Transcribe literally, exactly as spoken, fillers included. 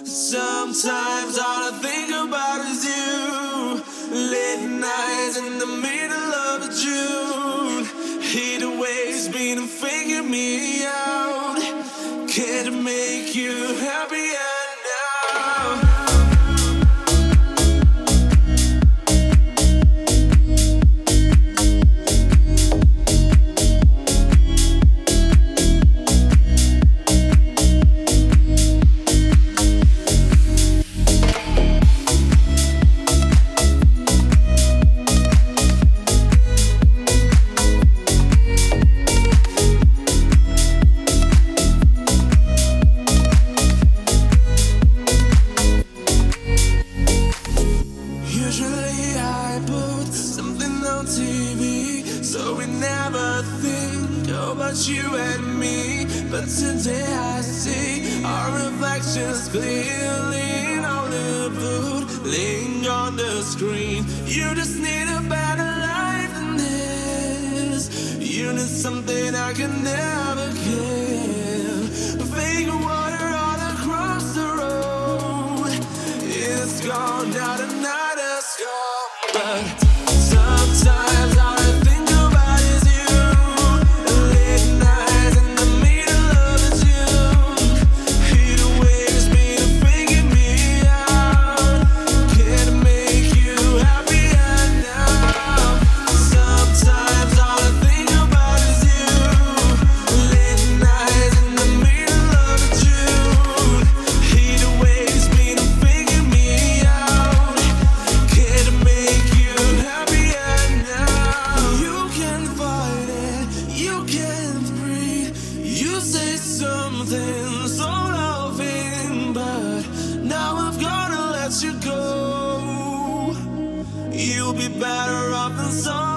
Sometimes all I think about is you. Late nights in the middle of June. Heat waves been figuring me out. Can't make you happier now. T V, so we never think about you and me. But today I see our reflections clearly in all the food laying on the screen. You just need a better life than this. You need something I can never give. Fake water all across the road. It's gone, now the night is gone. But sometimes all I think about is you. Late nights in the middle of June. Heat waves been freaking me out. Can't make you happier now. Sometimes all I think about is you. Late nights in the middle of June. Heat waves been freaking me out. Can't make you happier now. You can fight it, you can't breathe. You say something so loving, but now I've gotta let you go. You'll be better off in some